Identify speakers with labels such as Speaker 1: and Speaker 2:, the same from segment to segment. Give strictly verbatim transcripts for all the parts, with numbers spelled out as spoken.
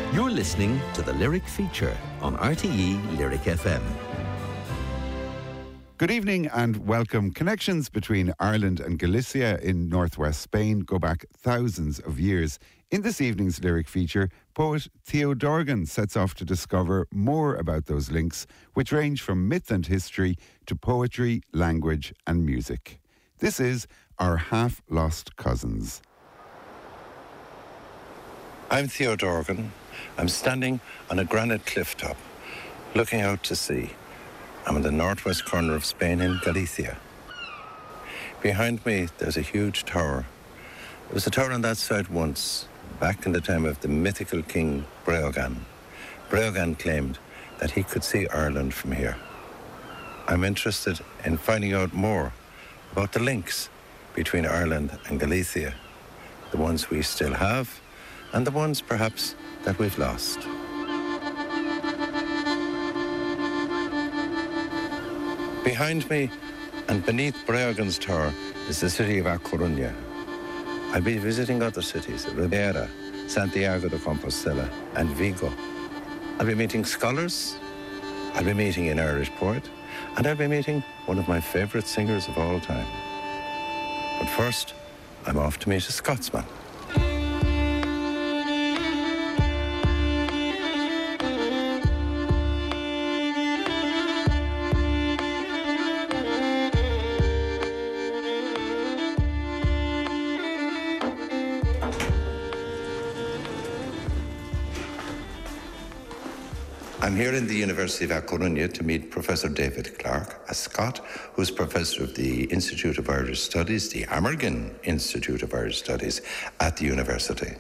Speaker 1: You're listening to the Lyric Feature on R T E Lyric F M.
Speaker 2: Good evening and welcome. Connections between Ireland and Galicia in northwest Spain go back thousands of years. In this evening's Lyric Feature, poet Theo Dorgan sets off to discover more about those links, which range from myth and history to poetry, language and music. This is Our Half-Lost Cousins.
Speaker 3: I'm Theo Dorgan. I'm standing on a granite cliff top, looking out to sea. I'm in the northwest corner of Spain in Galicia. Behind me, there's a huge tower. There was a tower on that side once, back in the time of the mythical king Breogan. Breogan claimed that he could see Ireland from here. I'm interested in finding out more about the links between Ireland and Galicia, the ones we still have, and the ones, perhaps, that we've lost. Behind me and beneath Breogan's tower is the city of A Coruña. I'll be visiting other cities, Ribera, Santiago de Compostela, and Vigo. I'll be meeting scholars, I'll be meeting an Irish poet, and I'll be meeting one of my favourite singers of all time. But first, I'm off to meet a Scotsman. I'm here in the University of A Coruña to meet Professor David Clarke, a Scot who's Professor of the Institute of Irish Studies, the Amergin Institute of Irish Studies at the university.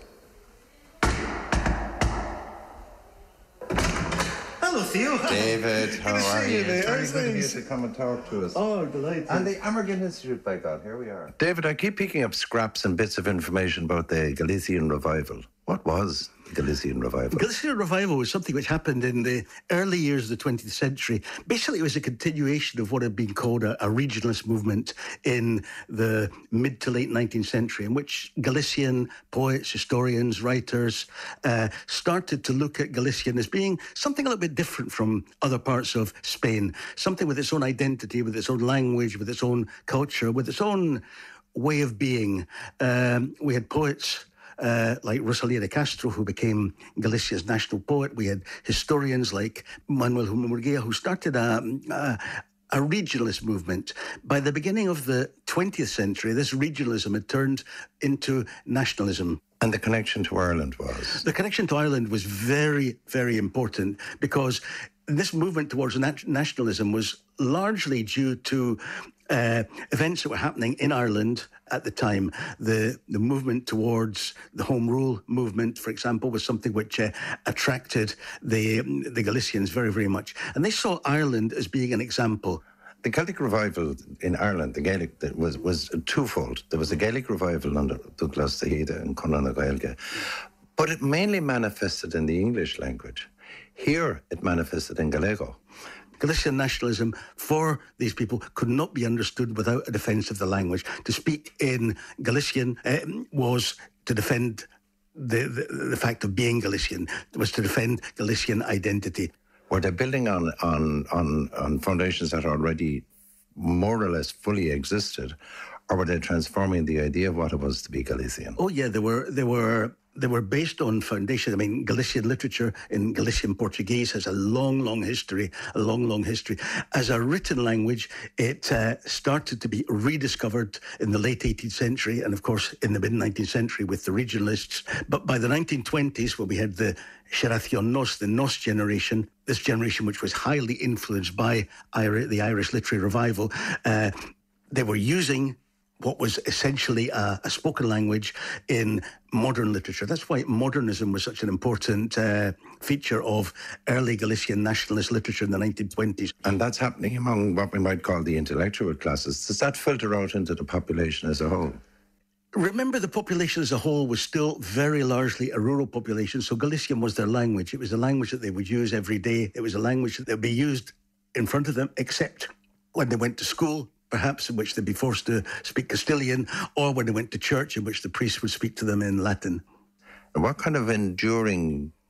Speaker 4: Hello, Theo.
Speaker 3: David, how
Speaker 4: Good to
Speaker 3: are
Speaker 4: see
Speaker 3: you?
Speaker 4: you, mate.
Speaker 3: It's very
Speaker 4: How's
Speaker 3: good of you
Speaker 4: things?
Speaker 3: to come and talk to us.
Speaker 4: Oh, delighted.
Speaker 3: And the Amergin Institute, by God, here we are. David, I keep picking up scraps and bits of information about the Galician revival. What was the Galician revival?
Speaker 4: Galician revival was something which happened in the early years of the twentieth century. Basically, it was a continuation of what had been called a, a regionalist movement in the mid to late nineteenth century, in which Galician poets, historians, writers uh, started to look at Galician as being something a little bit different from other parts of Spain, something with its own identity, with its own language, with its own culture, with its own way of being. Um, we had poets Uh, like Rosalía de Castro, who became Galicia's national poet. We had historians like Manuel Murguía, who started a, a, a regionalist movement. By the beginning of the twentieth century, this regionalism had turned into nationalism.
Speaker 3: And the connection to Ireland was?
Speaker 4: The connection to Ireland was very, very important because this movement towards nat- nationalism was largely due to uh, events that were happening in Ireland at the time. The the movement towards the Home Rule movement, for example, was something which uh, attracted the the Galicians very, very much. And they saw Ireland as being an example.
Speaker 3: The Celtic revival in Ireland, the Gaelic, that was was twofold. There was a Gaelic revival under Douglas Dahida and Conan na Gaeilge, but it mainly manifested in the English language. Here, it manifested in Gallego.
Speaker 4: Galician nationalism for these people could not be understood without a defence of the language. To speak in Galician um, was to defend the, the, the fact of being Galician, was to defend Galician identity.
Speaker 3: Were they building on, on, on, on foundations that already more or less fully existed, or were they transforming the idea of what it was to be Galician?
Speaker 4: Oh, yeah, they were... They were They were based on foundation. I mean, Galician literature in Galician Portuguese has a long, long history, a long, long history. As a written language, it uh, started to be rediscovered in the late eighteenth century and, of course, in the mid-nineteenth century with the regionalists. But by the nineteen twenties, when we had the Xeración Nos, the Nos generation, this generation which was highly influenced by Irish, the Irish literary revival, uh, they were using what was essentially a, a spoken language in modern literature. That's why modernism was such an important uh, feature of early Galician nationalist literature in the nineteen twenties.
Speaker 3: And that's happening among what we might call the intellectual classes. Does that filter out into the population as a whole?
Speaker 4: Remember, the population as a whole was still very largely a rural population, so Galician was their language. It was a language that they would use every day. It was a language that would be used in front of them, except when they went to school, perhaps in which they'd be forced to speak Castilian, or when they went to church, in which the priest would speak to them in Latin.
Speaker 3: And what kind of enduring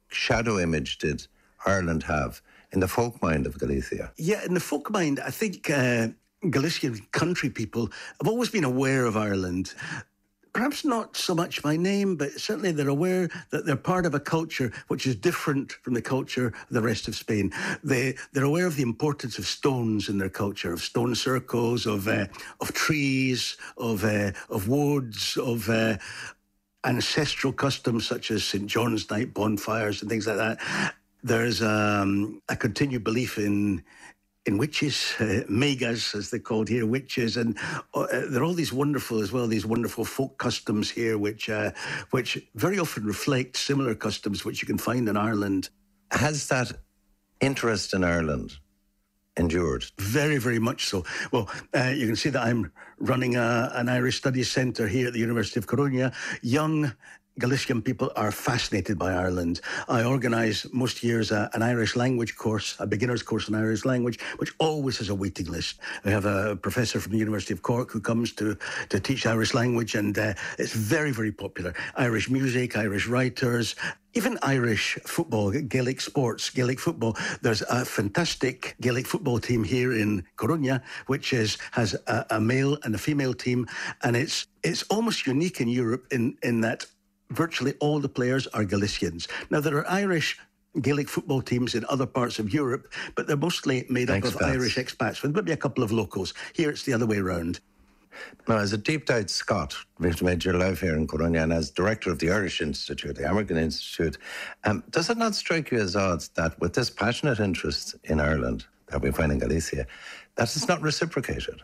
Speaker 3: shadow image did Ireland have in the folk mind of Galicia?
Speaker 4: Yeah, in the folk mind, I think uh, Galician country people have always been aware of Ireland. Perhaps not so much by name, but certainly they're aware that they're part of a culture which is different from the culture of the rest of Spain. They, they're aware of the importance of stones in their culture, of stone circles, of uh, of trees, of uh, of woods, of uh, ancestral customs such as Saint John's Night bonfires and things like that. There's um, a continued belief in in witches, uh, megas, as they're called here, witches, and uh, there are all these wonderful, as well, these wonderful folk customs here, which uh, which very often reflect similar customs which you can find in Ireland.
Speaker 3: Has that interest in Ireland endured?
Speaker 4: Very, very much so. Well, uh, you can see that I'm running a, an Irish Studies Centre here at the University of Coruña. Young Galician people are fascinated by Ireland. I organise most years a, an Irish language course, a beginner's course in Irish language, which always has a waiting list. I have a professor from the University of Cork who comes to, to teach Irish language, and uh, it's very, very popular. Irish music, Irish writers, even Irish football, Gaelic sports, Gaelic football. There's a fantastic Gaelic football team here in Coruña, which is has a, a male and a female team, and it's it's almost unique in Europe in, in that virtually all the players are Galicians. Now, there are Irish Gaelic football teams in other parts of Europe, but they're mostly made up
Speaker 3: Expats.
Speaker 4: of Irish expats, with maybe a couple of locals. Here, it's the other way around.
Speaker 3: Now, as a deep-dyed Scot, you've made your life here in Coruña, and as director of the Irish Institute, the American Institute, um, does it not strike you as odd that with this passionate interest in Ireland that we find in Galicia, that it's not reciprocated?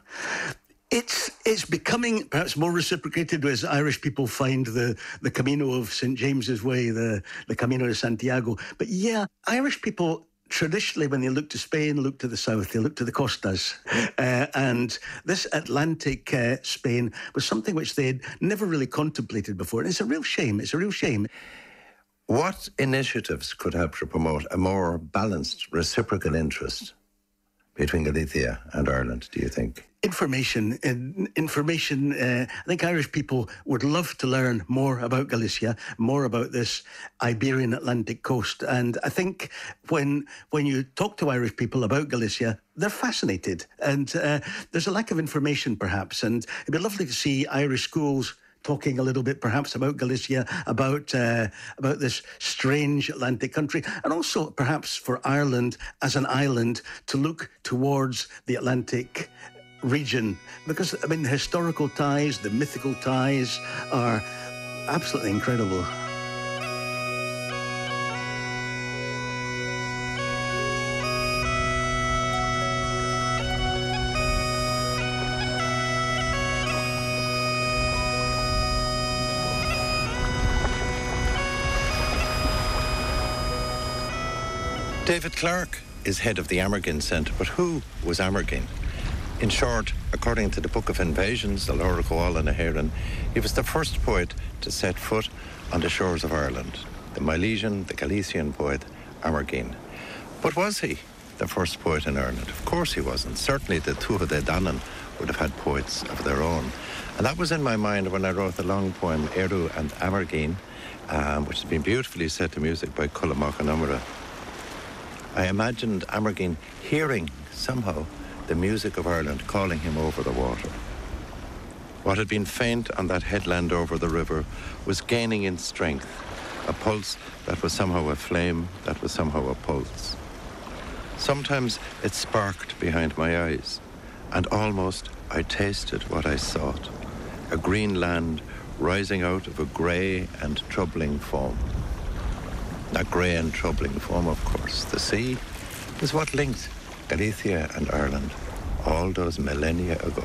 Speaker 4: It's it's becoming perhaps more reciprocated as Irish people find the, the Camino of Saint James's Way, the, the Camino de Santiago. But yeah, Irish people traditionally, when they look to Spain, look to the south, they look to the costas. Uh, and this Atlantic uh, Spain was something which they'd never really contemplated before. And it's a real shame. It's a real shame.
Speaker 3: What initiatives could help to promote a more balanced, reciprocal interest between Galicia and Ireland, do you think?
Speaker 4: Information. In, information. Uh, I think Irish people would love to learn more about Galicia, more about this Iberian Atlantic coast. And I think when when you talk to Irish people about Galicia, they're fascinated. And uh, there's a lack of information, perhaps. And it'd be lovely to see Irish schools talking a little bit perhaps about Galicia, about uh, about this strange Atlantic country, and also perhaps for Ireland as an island to look towards the Atlantic region, because I mean the historical ties, the mythical ties are absolutely incredible.
Speaker 3: David Clarke is head of the Amergin Centre, but who was Amergin? In short, according to the Book of Invasions, the Lord of Coal and Aheran, he was the first poet to set foot on the shores of Ireland, the Milesian, the Galician poet, Amergin. But was he the first poet in Ireland? Of course he wasn't. Certainly the Tuatha De Danann would have had poets of their own. And that was in my mind when I wrote the long poem Eru and Amergin, um, which has been beautifully set to music by Culla Machanamara. I imagined Amergin hearing, somehow, the music of Ireland calling him over the water. What had been faint on that headland over the river was gaining in strength, a pulse that was somehow a flame, that was somehow a pulse. Sometimes it sparked behind my eyes, and almost I tasted what I sought, a green land rising out of a grey and troubling foam. That grey and troubling foam, of course, the sea, is what linked Galicia and Ireland all those millennia ago.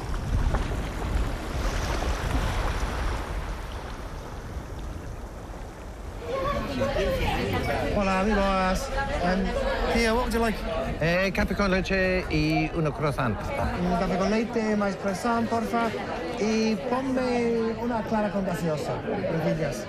Speaker 5: Hola, amigos. Um, Tia, what would you like?
Speaker 6: Eh, café con leche y uno croissant.
Speaker 5: Un café con leite, más croissant, porfa. Y ponme una clara con gaseosa. Gracias.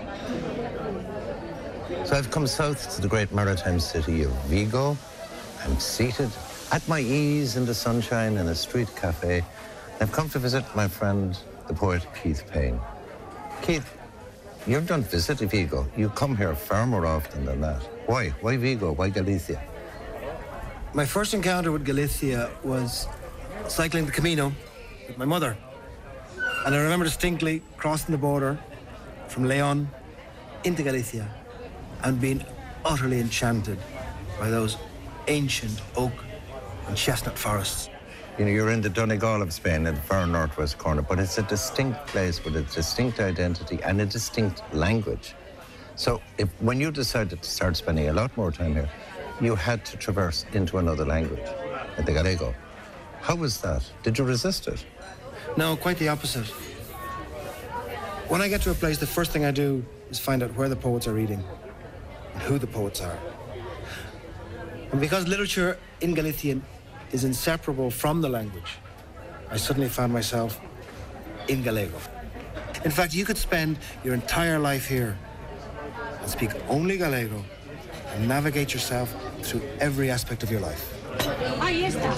Speaker 3: So I've come south to the great maritime city of Vigo. I'm seated at my ease in the sunshine in a street cafe. I've come to visit my friend, the poet Keith Payne. Keith, You don't visit Vigo. You come here far more often than that. Why? Why Vigo? Why Galicia?
Speaker 5: My first encounter with Galicia was cycling the Camino with my mother. And I remember distinctly crossing the border from Leon into Galicia and being utterly enchanted by those ancient oak and chestnut forests.
Speaker 3: You know, you're in the Donegal of Spain, in the far northwest corner, but it's a distinct place with a distinct identity and a distinct language. So if, when you decided to start spending a lot more time here, you had to traverse into another language, the Gallego. How was that? Did you resist it?
Speaker 5: No, quite the opposite. When I get to a place, the first thing I do is find out where the poets are reading and who the poets are. And because literature in Galician is inseparable from the language, I suddenly found myself in Gallego. In fact, you could spend your entire life here and speak only Gallego and navigate yourself through every aspect of your life.
Speaker 3: I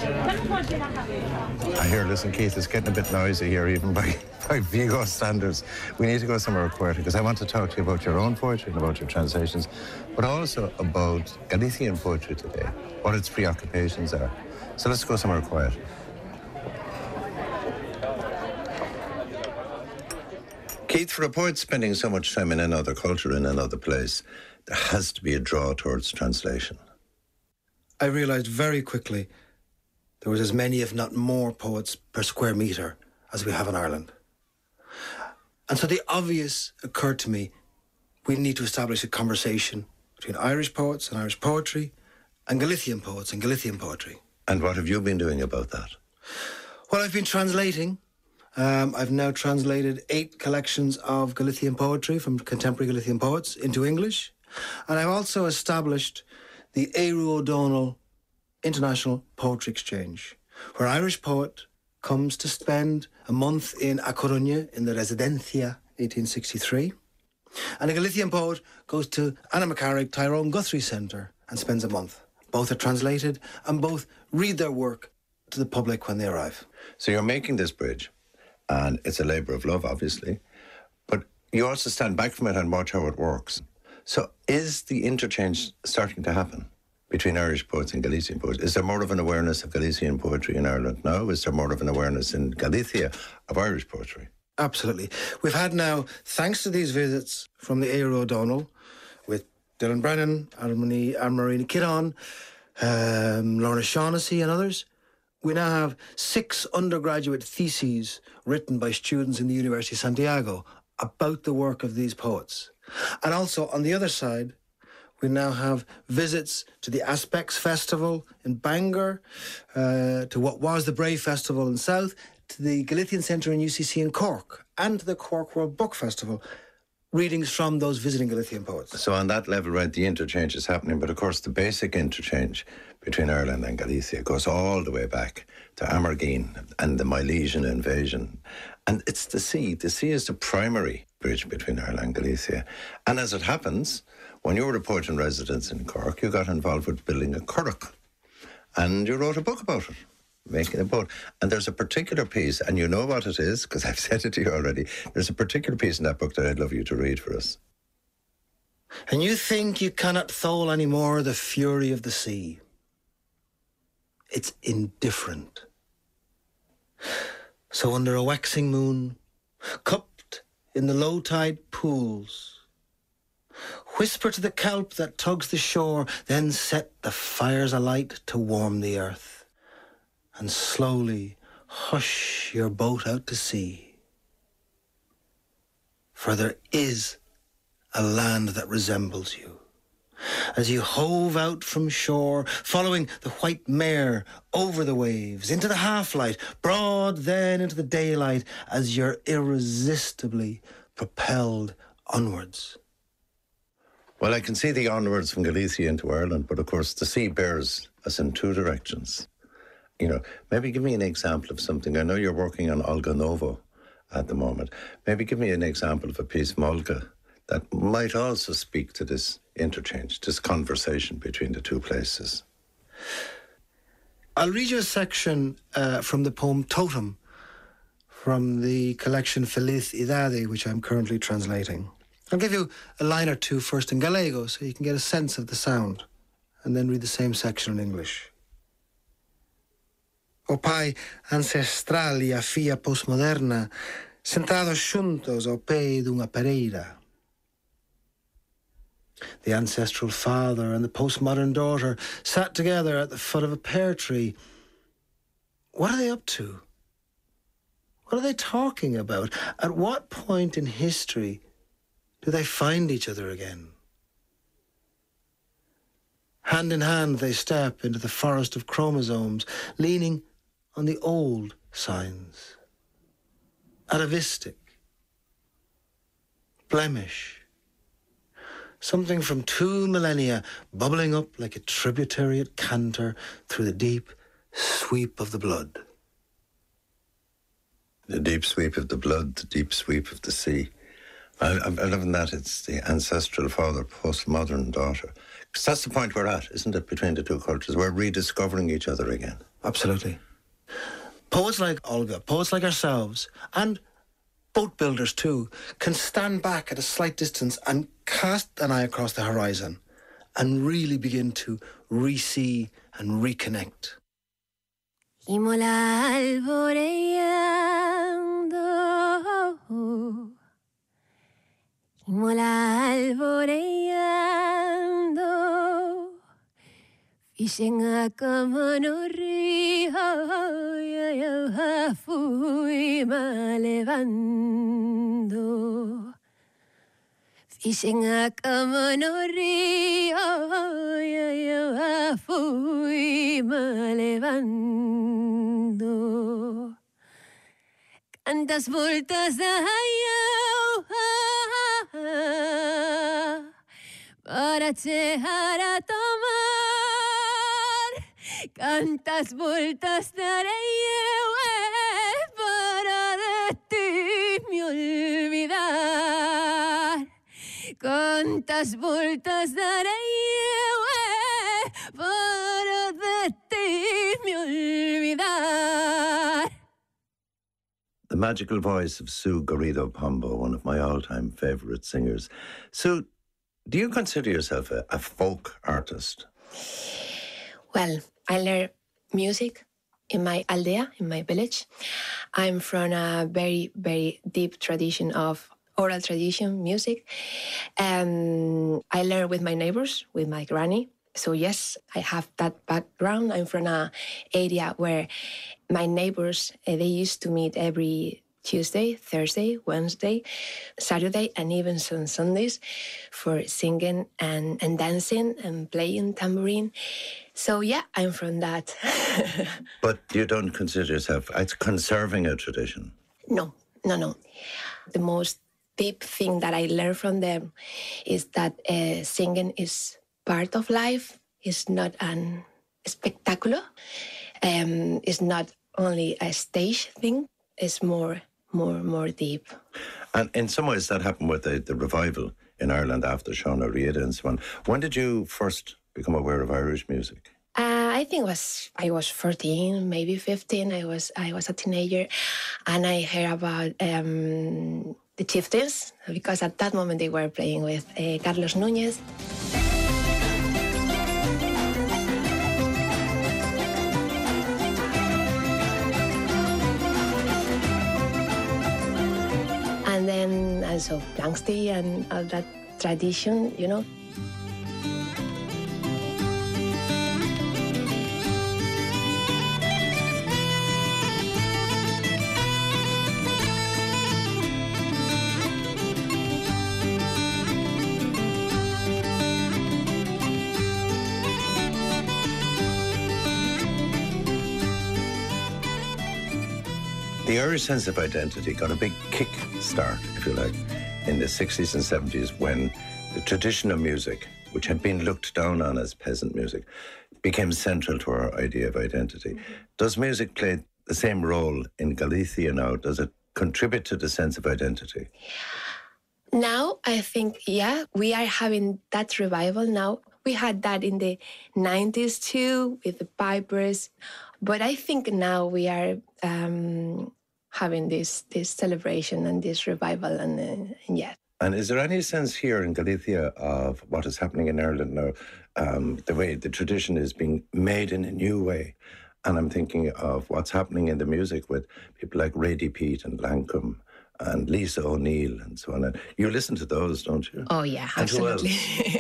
Speaker 3: hear, listen, Keith, it's getting a bit noisy here, even by, by Vigo standards. We need to go somewhere quiet, because I want to talk to you about your own poetry and about your translations, but also about Galician poetry today, what its preoccupations are. So let's go somewhere quiet. Keith, for a poet spending so much time in another culture, in another place, there has to be a draw towards translation.
Speaker 5: I realised very quickly there was as many, if not more, poets per square metre as we have in Ireland. And so the obvious occurred to me: we need to establish a conversation between Irish poets and Irish poetry and Galician poets and Galician poetry.
Speaker 3: And what have you been doing about that?
Speaker 5: Well, I've been translating. Um, I've now translated eight collections of Galician poetry from contemporary Galician poets into English. And I've also established the Éire O'Donnell International Poetry Exchange, where an Irish poet comes to spend a month in A Coruña in the Residencia eighteen sixty-three, and a Galician poet goes to Anna McCarrick Tyrone Guthrie Centre and spends a month. Both are translated and both read their work to the public when they arrive.
Speaker 3: So you're making this bridge, and it's a labour of love, obviously, but you also stand back from it and watch how it works. So is the interchange starting to happen between Irish poets and Galician poets? Is there more of an awareness of Galician poetry in Ireland now? Is there more of an awareness in Galicia of Irish poetry?
Speaker 5: Absolutely. We've had now, thanks to these visits from the Éire O'Donnell, with Dylan Brennan, Anne-Marie Kidon, um, Lorna Shaughnessy and others, we now have six undergraduate theses written by students in the University of Santiago about the work of these poets. And also, on the other side, we now have visits to the Aspects Festival in Bangor, uh, to what was the Brave Festival in South, to the Galician Centre in U C C in Cork, and to the Cork World Book Festival, readings from those visiting Galician poets.
Speaker 3: So on that level, right, the interchange is happening, but of course the basic interchange between Ireland and Galicia goes all the way back to Amergine and the Milesian invasion. And it's the sea. The sea is the primary bridge between Ireland and Galicia. And as it happens, when you were a poet in residence in Cork, you got involved with building a curragh. And you wrote a book about it, making a boat. And there's a particular piece, and you know what it is, because I've said it to you already. There's a particular piece in that book that I'd love you to read for us.
Speaker 5: And you think you cannot thole any more the fury of the sea. It's indifferent. So under a waxing moon, cupped in the low-tide pools, whisper to the kelp that tugs the shore, then set the fires alight to warm the earth, and slowly hush your boat out to sea. For there is a land that resembles you. As you hove out from shore, following the white mare over the waves, into the half-light, broad then into the daylight, as you're irresistibly propelled onwards.
Speaker 3: Well, I can see the onwards from Galicia into Ireland, but of course the sea bears us in two directions. You know, maybe give me an example of something. I know you're working on Olga Novo at the moment. Maybe give me an example of a piece from Olga that might also speak to this interchange, this conversation between the two places.
Speaker 5: I'll read you a section uh, from the poem Totem from the collection Feliz Idade, which I'm currently translating. I'll give you a line or two first in Gallego so you can get a sense of the sound, and then read the same section in English. O pai ancestral e a fia postmoderna, sentados xuntos ao pé dunha pereira. The ancestral father and the postmodern daughter sat together at the foot of a pear tree. What are they up to? What are they talking about? At what point in history do they find each other again? Hand in hand they step into the forest of chromosomes, leaning on the old signs. Atavistic. Blemish. Something from two millennia bubbling up like a tributary at canter through the deep sweep of the blood.
Speaker 3: The deep sweep of the blood, the deep sweep of the sea. I, I, I love in that it's the ancestral father, postmodern daughter. Because that's the point we're at, isn't it, between the two cultures? We're rediscovering each other again.
Speaker 5: Absolutely. Poets like Olga, poets like ourselves, and boat builders too, can stand back at a slight distance and cast an eye across the horizon and really begin to re-see and reconnect.
Speaker 7: Imola alboreando, imola alboreando, fixen a cama no río, eu fui ma levando. Fixen a cama no río, eu fui ma levando. Cantas voltas dai eu para chegar a tomar. Cantas voltas darei eu para de ti me olvidar. Quantas voltas darei eu para de ti me olvidar.
Speaker 3: The magical voice of Sue Garrido Pombo, one of my all-time favourite singers. Sue, do you consider yourself a, a folk artist?
Speaker 7: Well, I learn music in my aldea, in my village. I'm from a very, very deep tradition of oral tradition music. Um, I learn with my neighbors, with my granny. So yes, I have that background. I'm from an area where my neighbors, uh, they used to meet every Tuesday, Thursday, Wednesday, Saturday, and even some Sundays for singing and, and dancing and playing tambourine. So yeah, I'm from that.
Speaker 3: But you don't consider yourself it's conserving a tradition?
Speaker 7: No, no, no. The most deep thing that I learned from them is that uh, singing is part of life. It's not an spectacular. Um, it's not only a stage thing. It's more, more, more deep.
Speaker 3: And in some ways that happened with the, the revival in Ireland after Sean O'Riordan and so on. When did you first become aware of Irish music?
Speaker 7: Uh, I think it was I was fourteen, maybe fifteen. I was I was a teenager, and I heard about um, the Chieftains because at that moment they were playing with uh, Carlos Núñez. And then also Planxty and all that tradition, you know.
Speaker 3: The Irish sense of identity got a big kick start, if you like, in the sixties and seventies when the tradition of music, which had been looked down on as peasant music, became central to our idea of identity. Does music play the same role in Galicia now? Does it contribute to the sense of identity?
Speaker 7: Now, I think, yeah, we are having that revival now. We had that in the nineties too, with the pipers. But I think now we are um, having this this celebration and this revival, and, uh, and yeah.
Speaker 3: And is there any sense here in Galicia of what is happening in Ireland now? Um, the way the tradition is being made in a new way. And I'm thinking of what's happening in the music with people like Radie Peat and Lancome and Lisa O'Neill and so on. And you listen to those, don't you?
Speaker 7: Oh, yeah,
Speaker 3: And who
Speaker 7: absolutely.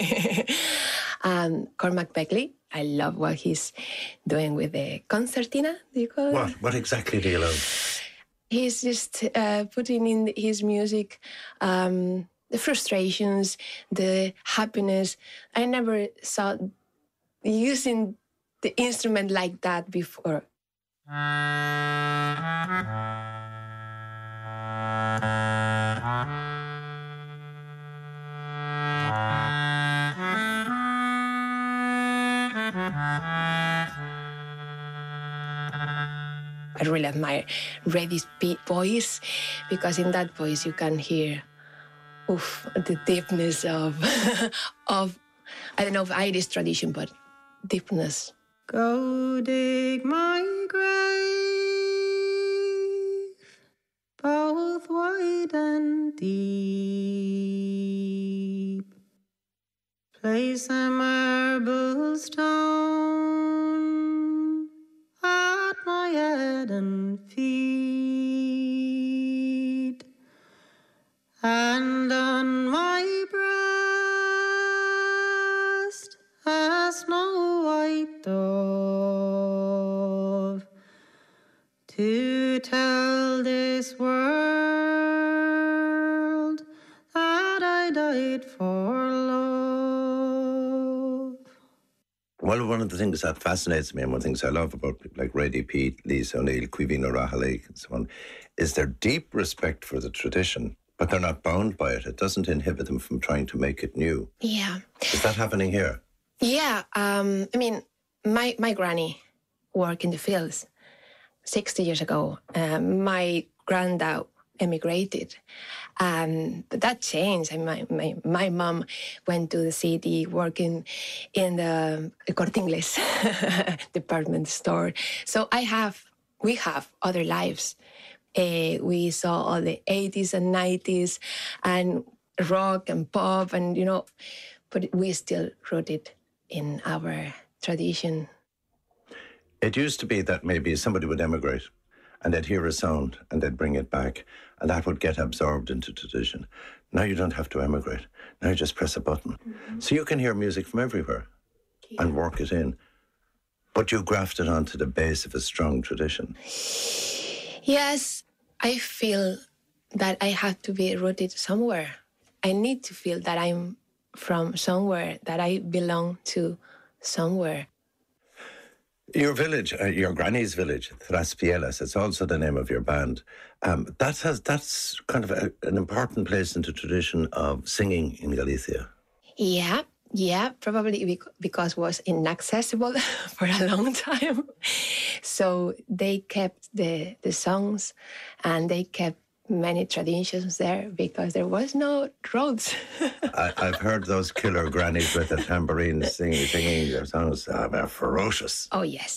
Speaker 7: um, Cormac Beckley, I love what he's doing with the concertina, do you call it?
Speaker 3: What? What exactly do you love?
Speaker 7: He's just uh, putting in his music um, the frustrations, the happiness. I never saw using the instrument like that before. I really admire Radie's voice, because in that voice you can hear oof, the deepness of, of, I don't know, of Irish tradition, but deepness.
Speaker 8: Go dig my grave, both wide and deep. Place a marble stone at my head and feet, and on my breast a snow white dove, to tell this world that I died for love.
Speaker 3: Well, one of the things that fascinates me and one of the things I love about people like Radie Peat, Lisa O'Neill, Cuivine O'Rahilly and so on, is their deep respect for the tradition, but they're not bound by it. It doesn't inhibit them from trying to make it new.
Speaker 7: Yeah.
Speaker 3: Is that happening here?
Speaker 7: Yeah, um, I mean, my, my granny worked in the fields sixty years ago. Um, my granddad emigrated. Um, but that changed. I mean, my, my, my mom went to the city working in the Corte Inglés department store. So I have, we have other lives. Uh, we saw all the eighties and nineties and rock and pop and, you know, but we still rooted in our tradition.
Speaker 3: It used to be that maybe somebody would emigrate and they'd hear a sound and they'd bring it back and that would get absorbed into tradition. Now you don't have to emigrate. Now you just press a button. Mm-hmm. So you can hear music from everywhere yeah. and work it in. But you graft it onto the base of a strong tradition.
Speaker 7: Yes, I feel that I have to be rooted somewhere. I need to feel that I'm from somewhere, that I belong to somewhere.
Speaker 3: Your village, uh, your granny's village, Thraspielas, it's also the name of your band. Um, that has, that's kind of a, an important place in the tradition of singing in Galicia.
Speaker 7: Yeah, yeah, probably because it was inaccessible for a long time. So they kept the, the songs and they kept many traditions there because there was no roads.
Speaker 3: I, I've heard those killer grannies with a tambourine singing, singing their songs. Uh, they're ferocious.
Speaker 7: Oh, yes.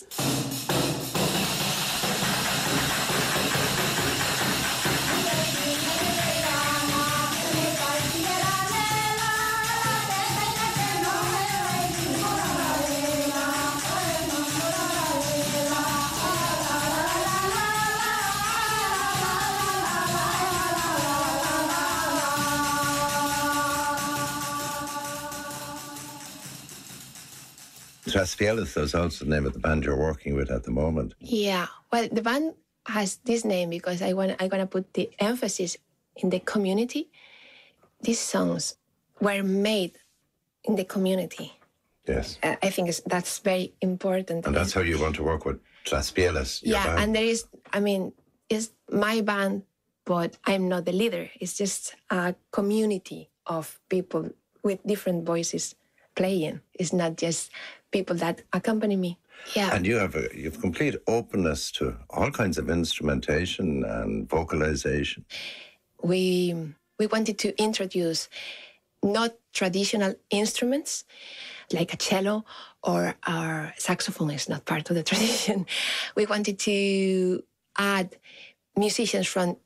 Speaker 3: Thraspielas is also the name of the band you're working with at the moment.
Speaker 7: Yeah, well, the band has this name because I want I want to put the emphasis in the community. These songs were made in the community.
Speaker 3: Yes.
Speaker 7: Uh, I think it's, that's very important.
Speaker 3: And that's how you want to work with Thraspielas.
Speaker 7: Yeah,
Speaker 3: band.
Speaker 7: and there is, I mean, it's my band, but I'm not the leader. It's just a community of people with different voices playing. It's not just people that accompany me. Yeah.
Speaker 3: And you have a you have complete openness to all kinds of instrumentation and vocalization.
Speaker 7: We we wanted to introduce not traditional instruments like a cello or our saxophone is not part of the tradition. We wanted to add musicians from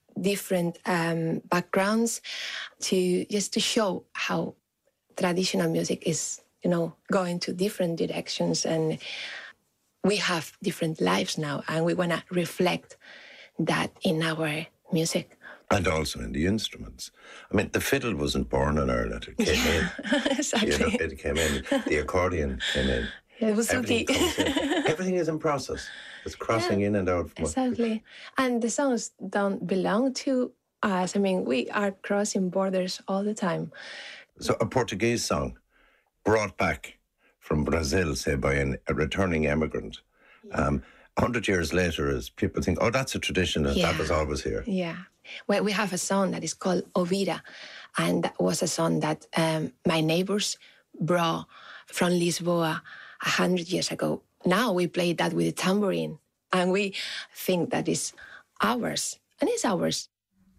Speaker 7: different um, backgrounds, to just to show how traditional music is, you know, going to different directions, and we have different lives now, and we want to reflect that in our music.
Speaker 3: And also in the instruments. I mean, the fiddle wasn't born in Ireland. It came
Speaker 7: Yeah,
Speaker 3: in.
Speaker 7: exactly.
Speaker 3: You know, it came in. The accordion came in.
Speaker 7: Yeah, it was
Speaker 3: Everything
Speaker 7: okay.
Speaker 3: comes in. Everything is in process. It's crossing
Speaker 7: Yeah,
Speaker 3: in and out. From
Speaker 7: exactly. And the songs don't belong to us. I mean, we are crossing borders all the time.
Speaker 3: So a Portuguese song brought back from Brazil, say, by an, a returning emigrant. Um, a hundred years later, as people think, oh, that's a tradition, and
Speaker 7: Yeah.
Speaker 3: that was always here.
Speaker 7: Yeah. Well, we have a song that is called Ovira, and that was a song that um, my neighbors brought from Lisboa a hundred years ago. Now we play that with a tambourine, and we think that is ours, and it's ours.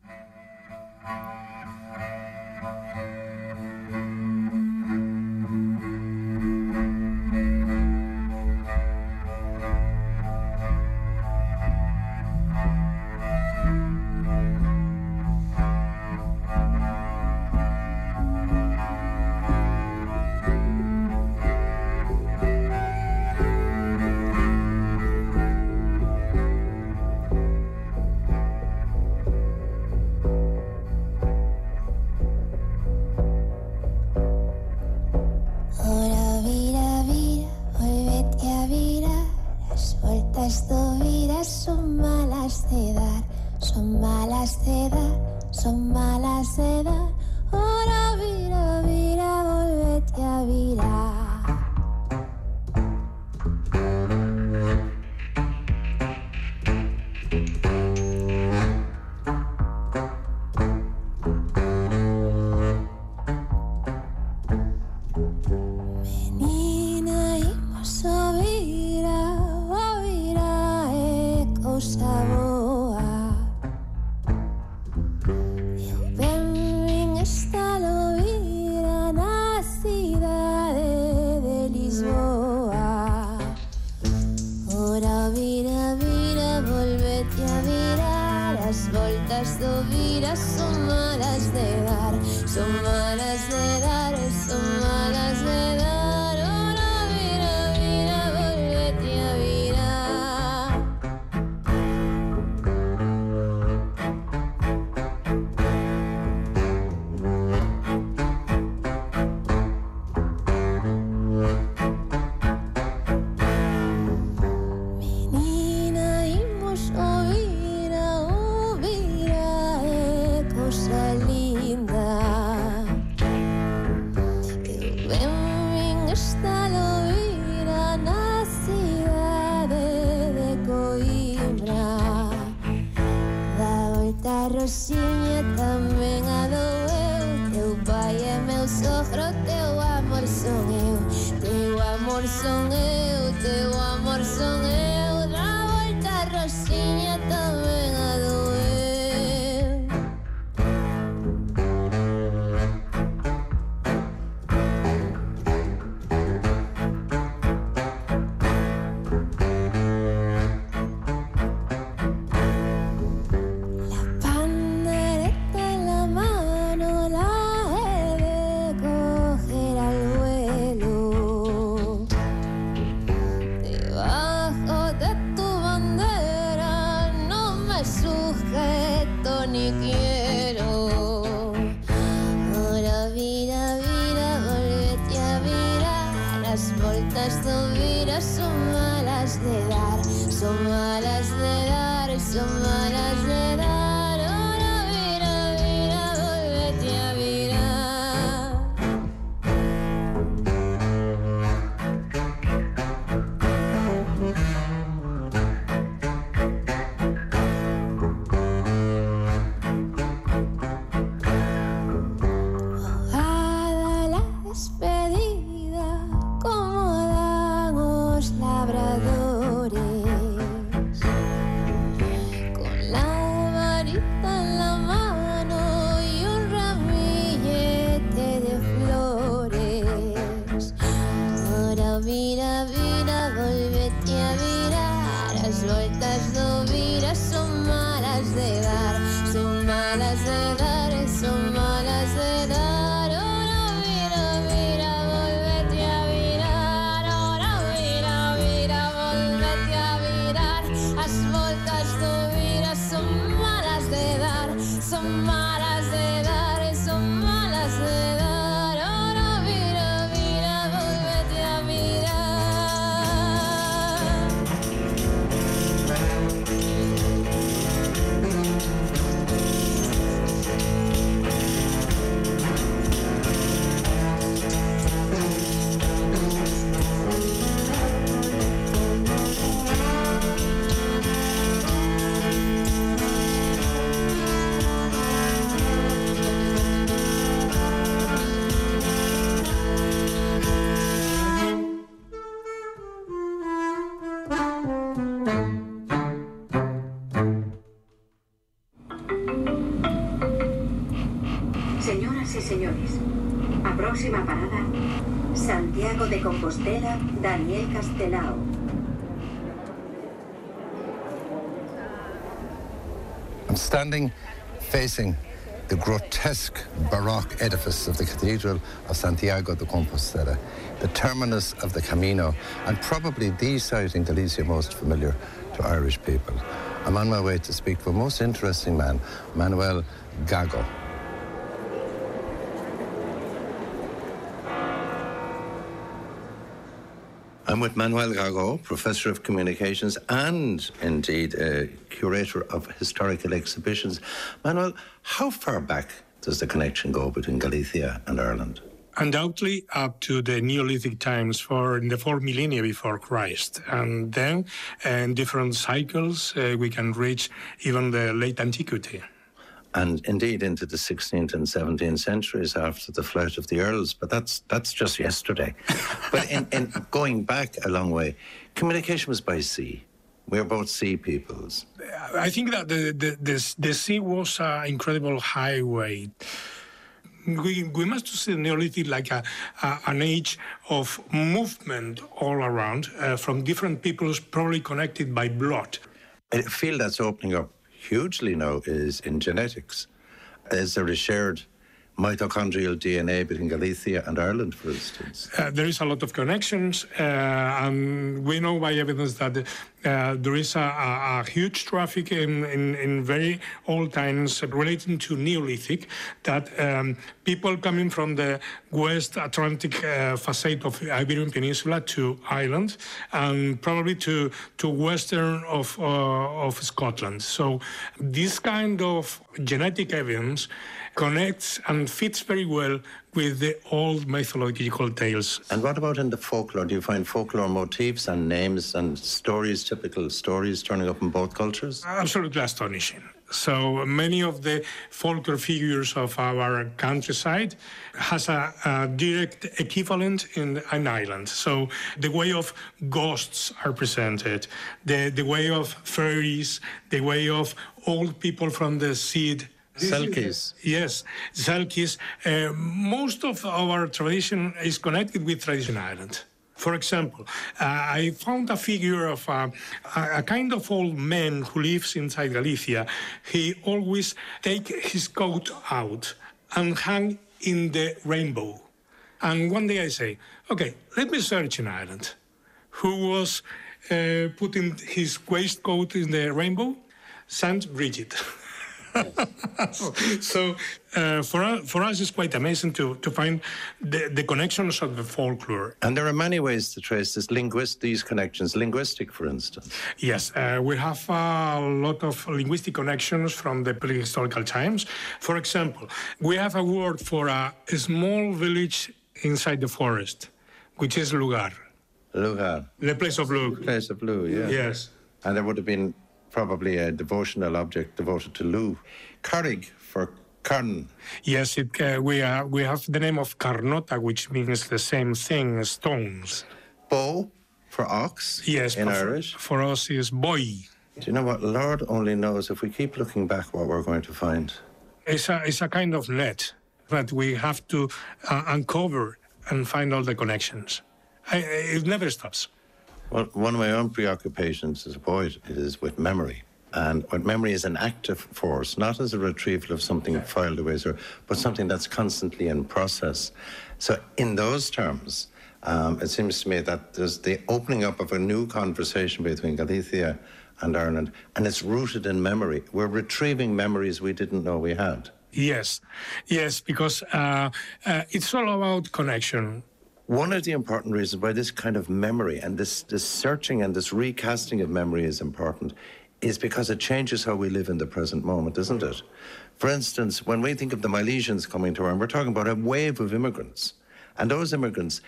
Speaker 9: Ora vira, vira, volvete a virar. Las vueltas do vida son malas de dar, son malas de dar, son malas de dar. Ora vira, vira, volvete a virar. Menina, imos a vira, a vira é cousa boa. Eu ben vin esta lovira na cidade de Lisboa. Ora vira, vira, volvete a virar. As voltas do vira son malas de dar, son malas de dar, son malas de dar. Ora vira, vira, volvete a virar. Menina, imos ouvir, a ouvir, é cousa linda. Eu ben vin esta lovira na cidade de Coimbra. Da volta a Rosiña tamén a dou eu. Teu pai é meu sogro, teu amor son eu. Teu amor son eu, teu amor son eu. Da volta a Rosiña tamén a dou eu. La pandereta en la mano la he de coger al vuelo. Debajo de tu bandera no me sujeto ni quiero. Ahora vira, vira, volvete a virar. Las voltas do vira son malas de dar, son malas de dar, son malas de dar. Ahora vira, vira, volvete a virar. Abogada la despedida, como dan os labradores. Con la varita en la mano y un ramillete de flores. Ahora vira, vira, volvete a virar. As voltas do vira son malas de dar, son
Speaker 10: Próxima parada, Santiago de Compostela, Daniel Castelao.
Speaker 3: I'm standing facing the grotesque Baroque edifice of the Cathedral of Santiago de Compostela, the terminus of the Camino, and probably the site in Galicia most familiar to Irish people. I'm on my way to speak to a most interesting man, Manuel Gago. I'm with Manuel Gago, Professor of Communications and, indeed, uh, Curator of Historical Exhibitions. Manuel, how far back does the connection go between Galicia and Ireland?
Speaker 11: Undoubtedly up to the Neolithic times, for in the four millennia before Christ. And then, uh, in different cycles, uh, we can reach even the late antiquity.
Speaker 3: And indeed into the sixteenth and seventeenth centuries after the flight of the Earls, but that's that's just yesterday. But in, in going back a long way, communication was by sea. We're both sea peoples.
Speaker 11: I think that the the, the, the sea was an incredible highway. We, we must see the Neolithic like a, a, an age of movement all around uh, from different peoples, probably connected by blood.
Speaker 3: A field that's opening up hugely now is in genetics. Is there a shared mitochondrial D N A between Galicia and Ireland, for instance?
Speaker 11: Uh, there is a lot of connections, uh, and we know by evidence that uh, there is a, a, a huge traffic in, in, in very old times relating to Neolithic, that um, people coming from the West Atlantic uh, facade of Iberian Peninsula to Ireland, and probably to, to western of, uh, of Scotland. So this kind of genetic evidence connects and fits very well with the old mythological tales.
Speaker 3: And what about in the folklore? Do you find folklore motifs and names and stories, typical stories, turning up in both cultures?
Speaker 11: Absolutely astonishing. So many of the folklore figures of our countryside has a, a direct equivalent in an island. So the way of ghosts are presented, the, the way of fairies, the way of old people from the seed.
Speaker 3: Selkies.
Speaker 11: Yes, Selkies. Uh, most of our tradition is connected with traditional Ireland. For example, uh, I found a figure of uh, a, a kind of old man who lives inside Galicia. He always take his coat out and hang in the rainbow. And one day I say, okay, let me search in Ireland. Who was uh, putting his waistcoat in the rainbow? Saint Bridget. So uh, for, us, for us, it's quite amazing to, to find the, the connections of the folklore.
Speaker 3: And there are many ways to trace this linguist, these connections, linguistic, for instance.
Speaker 11: Yes, uh, we have a lot of linguistic connections from the prehistorical times. For example, we have a word for a, a small village inside the forest, which is lugar.
Speaker 3: Lugar.
Speaker 11: The place of Lugh.
Speaker 3: The place of Lugh, yeah.
Speaker 11: Yes.
Speaker 3: And there would have been probably a devotional object devoted to Lugh. Carrig for Carn.
Speaker 11: Yes, it, uh, we, are, we have the name of Carnota, which means the same thing as stones.
Speaker 3: Bow for ox.
Speaker 11: Yes,
Speaker 3: in
Speaker 11: for,
Speaker 3: Irish.
Speaker 11: For us is boy.
Speaker 3: Do you know what? Lord only knows if we keep looking back what we're going to find.
Speaker 11: It's a, it's a kind of net that we have to uh, uncover and find all the connections. I, it never stops.
Speaker 3: Well, one of my own preoccupations as a poet is with memory. And what memory is an active force, not as a retrieval of something filed away, sir, but something that's constantly in process. So in those terms, um, it seems to me that there's the opening up of a new conversation between Galicia and Ireland, and it's rooted in memory. We're retrieving memories we didn't know we had.
Speaker 11: Yes, yes, because uh, uh, it's all about connection.
Speaker 3: One of the important reasons why this kind of memory and this, this searching and this recasting of memory is important is because it changes how we live in the present moment, isn't it? For instance, when we think of the Milesians coming to Ireland, we're talking about a wave of immigrants. And those immigrants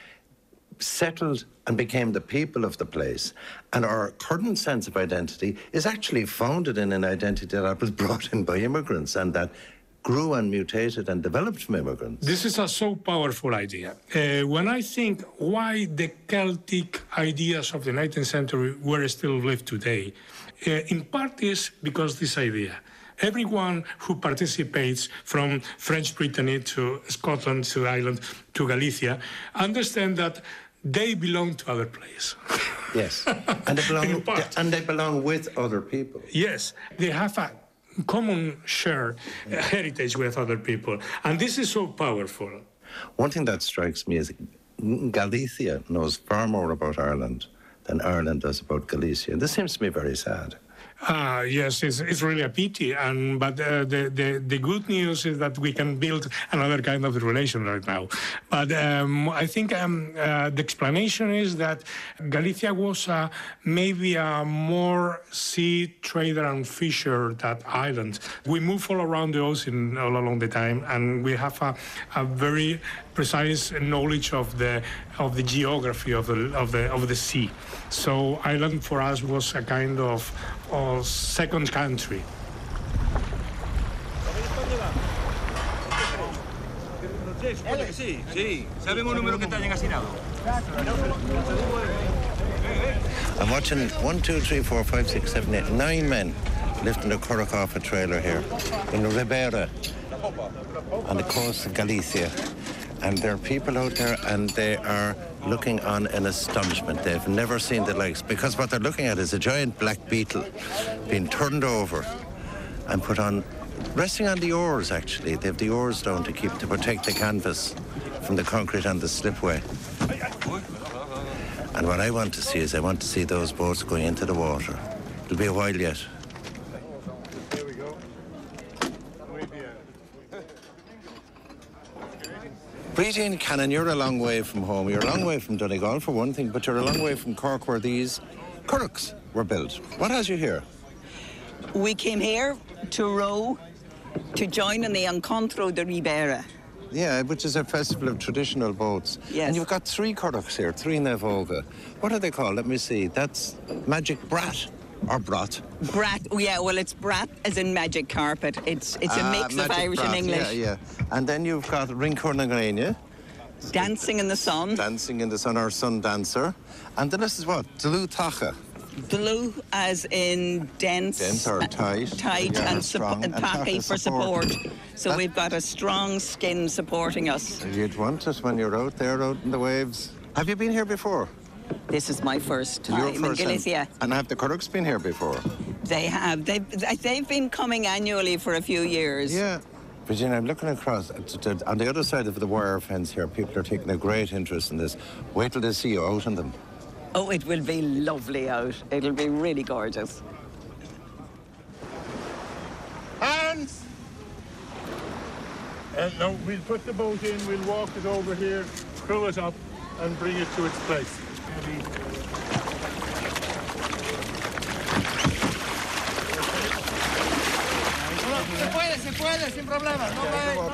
Speaker 3: settled and became the people of the place. And our current sense of identity is actually founded in an identity that was brought in by immigrants and that grew and mutated and developed from immigrants.
Speaker 11: This is a so powerful idea. Uh, when I think why the Celtic ideas of the nineteenth century were still lived today, uh, in part is because this idea. everyone who participates from French Brittany to Scotland to Ireland to Galicia understand that they belong to other places.
Speaker 3: Yes, and they belong, and they belong with other people.
Speaker 11: Yes, they have a common shared heritage with other people, and this is so powerful.
Speaker 3: One thing that strikes me is Galicia knows far more about Ireland than Ireland does about Galicia, and this seems to me very sad.
Speaker 11: Uh, yes, it's, it's really a pity, and but uh, the, the the good news is that we can build another kind of relation right now. But um, I think um, uh, the explanation is that Galicia was uh, maybe a more sea trader and fisher than Ireland. We move all around the ocean all along the time, and we have a, a very precise knowledge of the of the geography of the of the of the sea. So Ireland for us was a kind of, of second country.
Speaker 3: I'm watching one, two, three, four, five, six, seven, eight, nine men lifting a currach off a trailer here in Ribera on the coast of Galicia. And there are people out there, and they are looking on in astonishment. They've never seen the likes, because what they're looking at is a giant black beetle being turned over and put on, resting on the oars, actually. They have the oars down to keep, to protect the canvas from the concrete and the slipway. And what I want to see is I want to see those boats going into the water. It'll be a while yet. Brian Cannon, you're a long way from home. You're a long way from Donegal, for one thing, but you're a long way from Cork, where these currachs were built. What has you here?
Speaker 12: We came here to row, to join in the Encontro de Ribera.
Speaker 3: Yeah, which is a festival of traditional boats.
Speaker 12: Yes.
Speaker 3: And you've got three currachs here, three Nevoga. What are they called? Let me see. That's Magic Brat. Or brat.
Speaker 12: Brat, yeah, well, it's brat as in magic carpet. It's it's a
Speaker 3: uh,
Speaker 12: mix of Irish
Speaker 3: brat,
Speaker 12: and English.
Speaker 3: Yeah, yeah. And then you've got Rincornagrania.
Speaker 12: Dancing in the sun.
Speaker 3: Dancing in the sun, our sun dancer. And then this is what? Dlu Tacha.
Speaker 12: Dlu as in dense.
Speaker 3: Dense or tight.
Speaker 12: Tight
Speaker 3: yeah,
Speaker 12: and,
Speaker 3: strong.
Speaker 12: and tacky for support. support. So that, we've got a strong skin supporting us.
Speaker 3: You'd want it when you're out there, out in the waves. Have you been here before?
Speaker 12: This is my first time
Speaker 3: Your first
Speaker 12: in Galicia.
Speaker 3: Time. And have the currachs been here before?
Speaker 12: They have. They've, they've been coming annually for a few years.
Speaker 3: Yeah. Virginia, I'm looking across, on the other side of the wire fence here, people are taking a great interest in this. Wait till they see you out on them.
Speaker 12: Oh, it will be lovely out. It'll be really gorgeous.
Speaker 13: Hands! And no, we'll put the boat in, we'll walk it over here, crew it up, and bring it to its place.
Speaker 14: Se puede, se puede, sin problema. No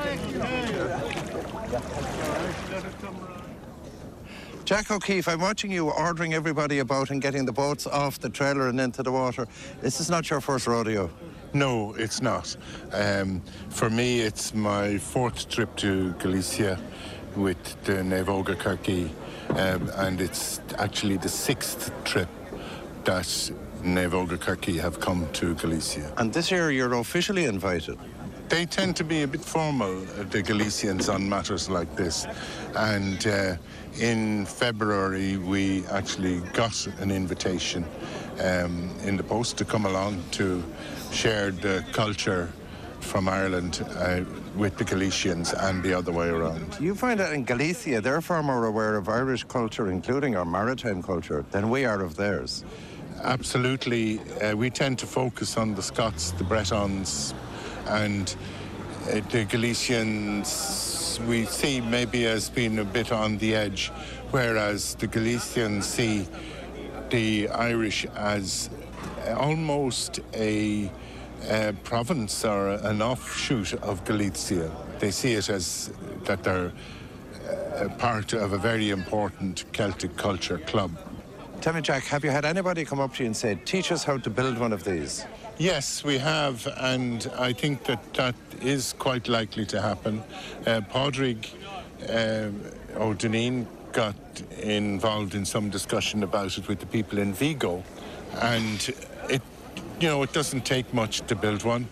Speaker 3: Jack O'Keefe, I'm watching you ordering everybody about and getting the boats off the trailer and into the water. This is not your first rodeo.
Speaker 13: No, it's not. Um, for me, it's my fourth trip to Galicia with the Nevoga Kirky, um, and it's actually the sixth trip that Nevoga Kirky have come to Galicia.
Speaker 3: And this year you're officially invited.
Speaker 13: They tend to be a bit formal, the Galicians, on matters like this. And uh, in February, we actually got an invitation um, in the post to come along to share the culture from Ireland uh, with the Galicians and the other way around.
Speaker 3: You find that in Galicia, they're far more aware of Irish culture, including our maritime culture, than we are of theirs.
Speaker 13: Absolutely. Uh, we tend to focus on the Scots, the Bretons, and uh, the Galicians we see maybe as being a bit on the edge, whereas the Galicians see the Irish as almost a, a province or an offshoot of Galicia. They see it as that they're a part of a very important Celtic culture club.
Speaker 3: Tell me, Jack, have you had anybody come up to you and say, teach us how to build one of these?
Speaker 13: Yes, we have, and I think that that is quite likely to happen. Uh, Padraig uh, O'Donneen got involved in some discussion about it with the people in Vigo, and it, you know, it doesn't take much to build one.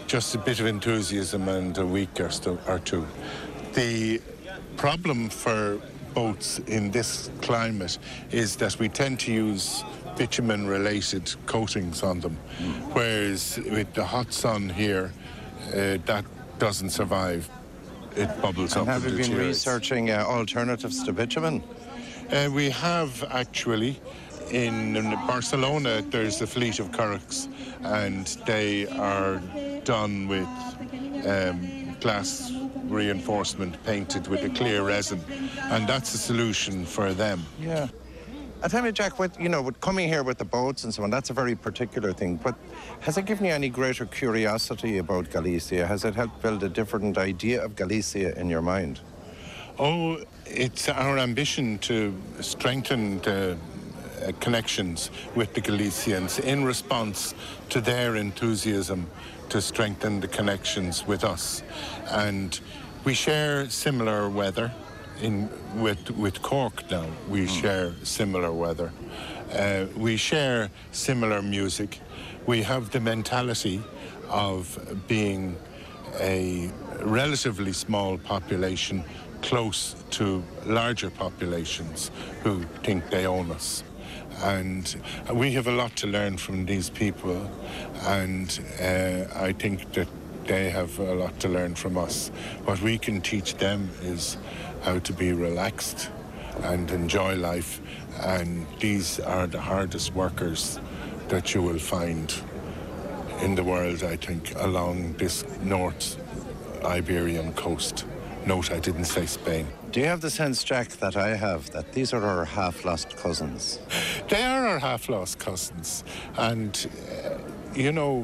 Speaker 13: just a bit of enthusiasm and a week or, sto- or two. The problem for boats in this climate is that we tend to use bitumen-related coatings on them, mm. whereas with the hot sun here, uh, that doesn't survive. It bubbles
Speaker 3: and
Speaker 13: up.
Speaker 3: Have you been
Speaker 13: deteriorates.
Speaker 3: researching uh, alternatives to bitumen?
Speaker 13: Uh, we have actually. In, in Barcelona, there's a fleet of curraghs, and they are done with um, glass reinforcement painted with a clear resin, and that's a solution for them.
Speaker 3: Yeah. I tell me, Jack, with, you know, with coming here with the boats and so on, that's a very particular thing, but has it given you any greater curiosity about Galicia? Has it helped build a different idea of Galicia in your mind?
Speaker 13: Oh, it's our ambition to strengthen the uh, connections with the Galicians in response to their enthusiasm to strengthen the connections with us. And we share similar weather. In, with, with Cork now, we mm. share similar weather. Uh, we share similar music. We have the mentality of being a relatively small population close to larger populations who think they own us. And we have a lot to learn from these people, and uh, I think that they have a lot to learn from us. What we can teach them is how to be relaxed and enjoy life, and these are the hardest workers that you will find in the world, I think, along this North Iberian coast. Note, I didn't say Spain.
Speaker 3: Do you have the sense, Jack, that I have, that these are our half-lost cousins?
Speaker 13: They are our half-lost cousins, and, uh, you know,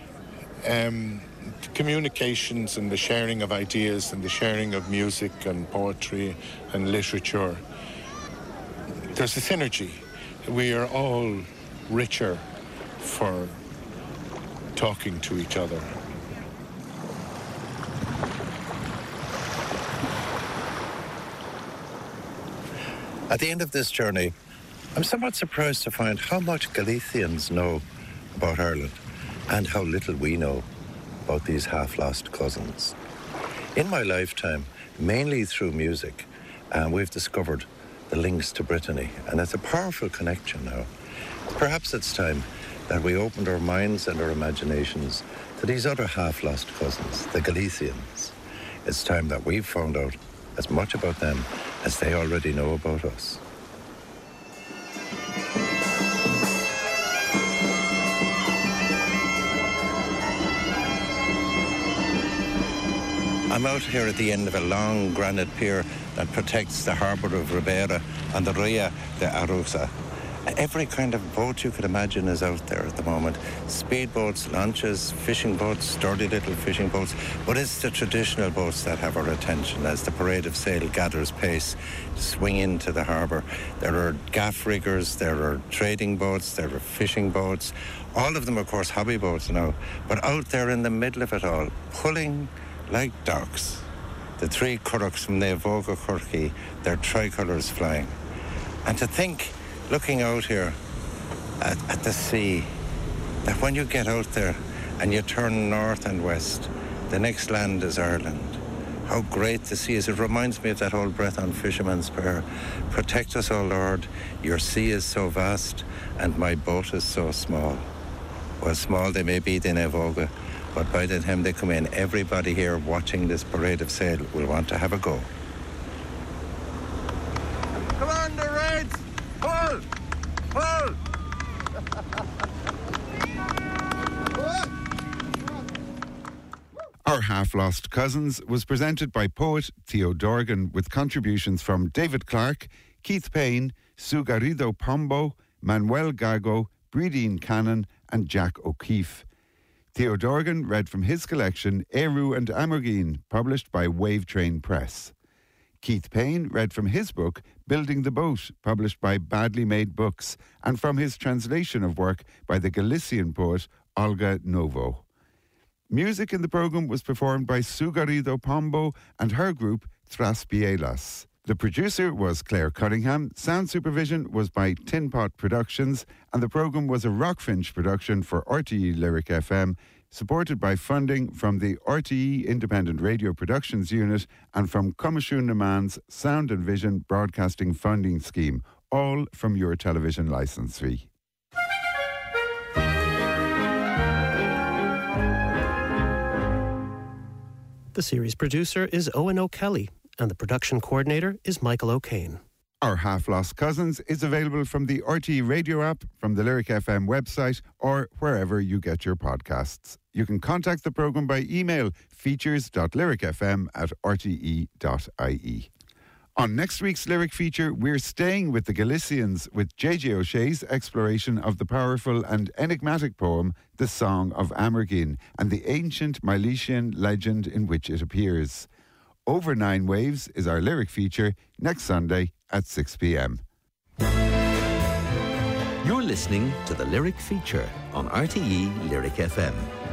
Speaker 13: um, communications and the sharing of ideas and the sharing of music and poetry and literature, there's a synergy. We are all richer for talking to each other.
Speaker 3: At the end of this journey, I'm somewhat surprised to find how much Galicians know about Ireland and how little we know about these half-lost cousins. In my lifetime, mainly through music, uh, we've discovered the links to Brittany, and it's a powerful connection now. Perhaps it's time that we opened our minds and our imaginations to these other half-lost cousins, the Galicians. It's time that we've found out as much about them as they already know about us. I'm out here at the end of a long granite pier that protects the harbour of Ribera and the Ria de Arousa. Every kind of boat you could imagine is out there at the moment. Speedboats, launches, fishing boats, sturdy little fishing boats. But it's the traditional boats that have our attention as the parade of sail gathers pace to swing into the harbour. There are gaff riggers, there are trading boats, there are fishing boats. All of them, of course, hobby boats now. But out there in the middle of it all, pulling like dogs, the three curraghs from the Evoga Curragh, their tricolours flying. And to think, looking out here at, at the sea, that when you get out there and you turn north and west, the next land is Ireland. How great the sea is. It reminds me of that old breath on Fisherman's Prayer. Protect us, O Lord, your sea is so vast and my boat is so small. Well, small they may be in Evoga, but by the time they come in, everybody here watching this parade of sail will want to have a go.
Speaker 14: Come on, the Reds! Pull! Pull!
Speaker 2: Our Half-Lost Cousins was presented by poet Theo Dorgan with contributions from David Clark, Keith Payne, Sue Garrido Pombo, Manuel Gago, Bredeen Cannon and Jack O'Keefe. Theo Dorgan read from his collection Eru and Amergine, published by Wave Train Press. Keith Payne read from his book Building the Boat, published by Badly Made Books, and from his translation of work by the Galician poet Olga Novo. Music in the programme was performed by Sue Garrido Pombo and her group Traspielas. The producer was Claire Cunningham, sound supervision was by Tin Pot Productions, and the programme was a Rockfinch production for R T E Lyric F M, supported by funding from the R T E Independent Radio Productions Unit and from Comishún na Meán's Sound and Vision Broadcasting Funding Scheme, all from your television licence fee.
Speaker 15: The series producer is Owen O'Kelly, and the production coordinator is Michael O'Kane.
Speaker 2: Our Half Lost Cousins is available from the R T E Radio app, from the Lyric F M website, or wherever you get your podcasts. You can contact the programme by email, features dot lyric f m at r t e dot i e. On next week's Lyric Feature, we're staying with the Galicians with J J O'Shea's exploration of the powerful and enigmatic poem, The Song of Amergin, and the ancient Milesian legend in which it appears. Over Nine Waves is our Lyric Feature next Sunday at six p.m.
Speaker 1: You're listening to the Lyric Feature on R T E Lyric F M.